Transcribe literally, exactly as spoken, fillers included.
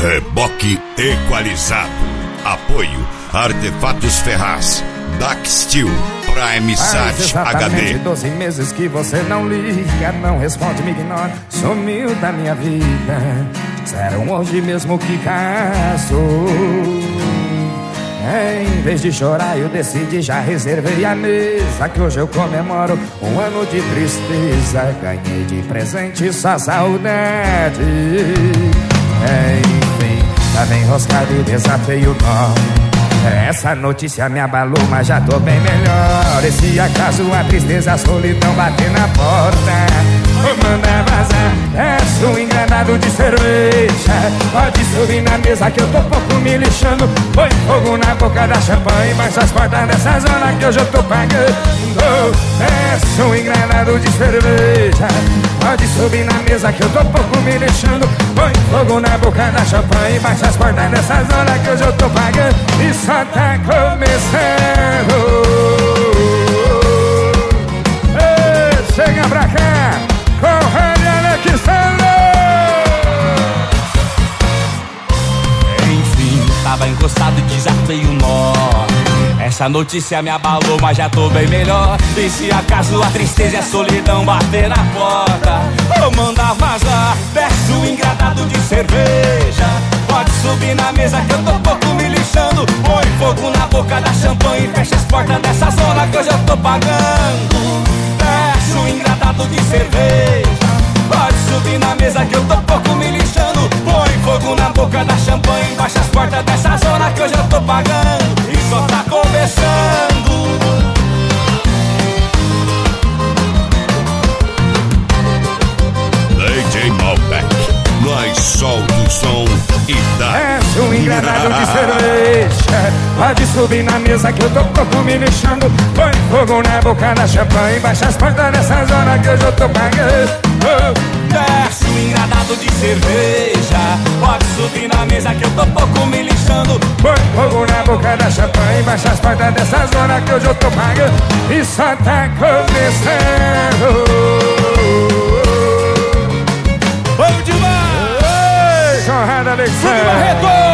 Reboque equalizado. Apoio Artefatos Ferraz, Daxtil, Prime Sat H D. doze meses que você não liga, não responde, me ignora, sumiu da minha vida. Disseram hoje mesmo que casou. Em vez de chorar eu decidi, já reservei a mesa, que hoje eu comemoro um ano de tristeza. Ganhei de presente só saudade. Enfim, tá bem enroscado e o desafio não. Essa notícia me abalou, mas já tô bem melhor. E se acaso a tristeza, a solidão bater na porta, vou mandar vazar. Peço um engranado de cerveja, pode subir na mesa que eu tô pouco me lixando. Põe fogo na boca da champanhe, baixa as portas dessa zona que hoje eu tô pagando. Peço um engranado de cerveja, pode subir na mesa que eu tô pouco me lixando. Põe fogo na boca da champanhe, baixa as portas dessa zona que hoje eu tô pagando. E só tá começando. Ei, chega pra cá, corre Alexandre. Enfim, tava encostado e desatei o nó. Essa notícia me abalou, mas já tô bem melhor. E se acaso a tristeza e a solidão bater na porta, vou mandar vazar. Peço um engradado de cerveja, pode subir na mesa que eu tô pouco me lixando. Põe fogo na boca da champanhe, fecha as portas dessa zona que hoje eu tô pagando. Peço um engradado de cerveja, pode subir na mesa que eu tô pouco me lixando. Põe fogo na boca da champanhe, baixa as portas dessa zona que hoje eu tô pagando. E só tá começando. D J Malbec, nós solta o som e dá. Peço um engranado de cerveja, pode subir na mesa que eu tô pouco me lixando. Põe fogo na boca da champanhe, baixa as portas dessa zona que hoje eu tô pagando. Peço um engradado de cerveja, pode subir na mesa que eu tô pouco me lixando. Põe fogo na boca da champanhe, baixa as portas dessa zona que hoje eu tô pagando. E só tá começando. Vamos demais! Conrado Alexandre. Barreto!